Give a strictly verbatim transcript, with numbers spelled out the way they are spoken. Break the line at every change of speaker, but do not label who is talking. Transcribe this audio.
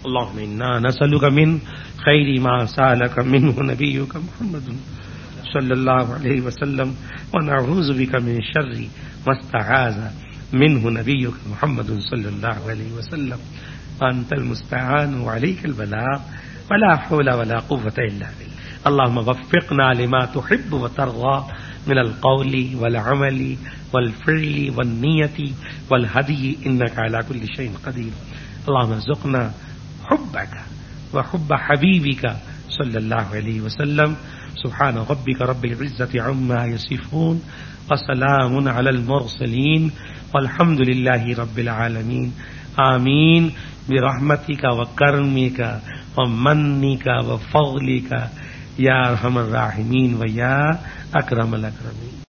अल्लाहुम्मा इन्ना नसअलुका मिन खैरि मा सअलका मिन्हु नबियुका मुहम्मदुन सल्लल्लाहु अलैहि वसल्लम व नऊज़ु बिका मिन शर्रि मस्तआज़ा मिन्हु नबियुका मुहम्मदुन सल्लल्लाहु अलैहि वसल्लम अंतल मुस्तआन व अलैकल बलाग वला हौला वला कुव्वता इल्ला बिल्लाह। अल्लाहुम्मा वफ़्फ़िक़ना लिमा तुहिब्बु व तर्ज़ा मिनल क़ौली वल अमली वल फ़िअली वन नियति वल हदी इन्नका अला कुल्लि शैइन क़दीर। अल्लाहुम्मा ज़ुक़ना हुब्बका व हुब्ब हबीबिका सल्लल्लाहु अलैहि वसल्लम। सुब्हान रब्बिका रब्बिल इज़्ज़ति अम्मा यसिफ़ून व सलामुन अलल मुरसलीन वल्हम्दुलिल्लाहि रब्बिल आलमीन। आमीन बिरहमतिका व करमिका व मन्निका व फ़ज़लिका या अरहमर राहिमीन व या अकरमल अकरमीन।